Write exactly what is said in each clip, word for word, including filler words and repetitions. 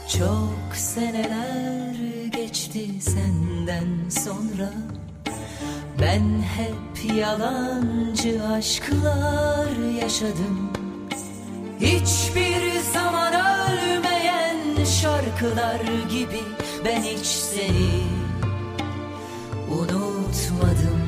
Çok seneler geçti senden sonra, ben hep yalancı aşklar yaşadım. Hiçbir zaman ölmeyen şarkılar gibi ben hiç seni unutmadım.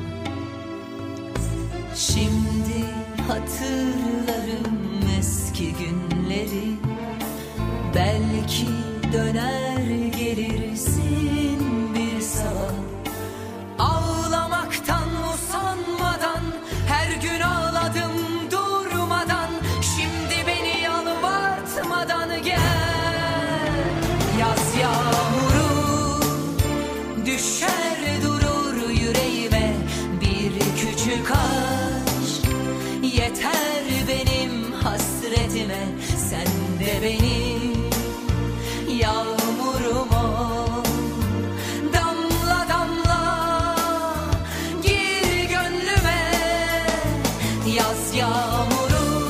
Şimdi hatırlarım eski günleri, belki döner gelirsin bir sabah. Ağlamaktan usanmadan her gün ağladım durmadan. Şimdi beni yalvartmadan gel. Yaz yağmuru düşer durur yüreğime, bir küçük aşk yeter benim hasretime. Sen de benim yağmurum ol, damla damla gir gönlüme. Yaz yağmuru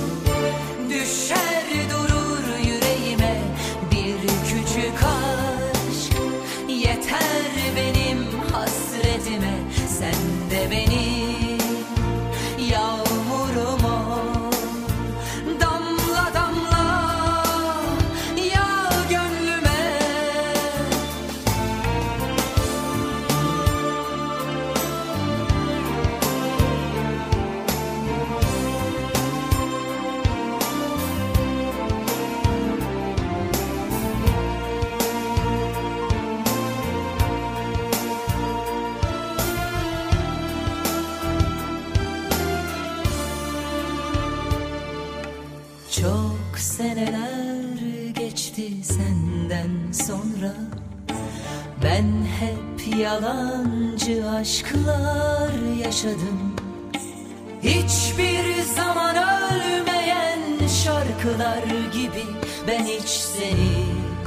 düşer durur yüreğime, bir küçük aşk yeter benim hasretime. Sen de benim yağmurum ol, damla damla yağ gönlüme. Çok seneler geçti senden sonra, ben hep yalancı aşklar yaşadım. Hiçbir zaman ölmeyen şarkılar gibi ben hiç seni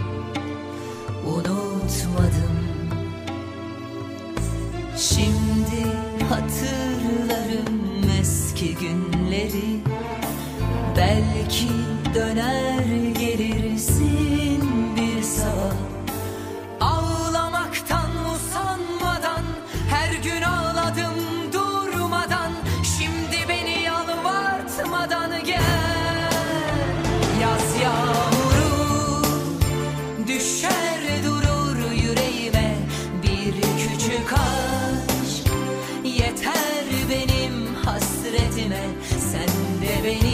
unutmadım. Şimdi hatırlarım eski günleri, belki döner gelirsin bir sabah. Ağlamaktan usanmadan her gün ağladım durmadan. Şimdi beni yalvartmadan gel. Yaz yağmuru düşer durur yüreğime, bir küçük aşk yeter benim hasretime. Sen de benim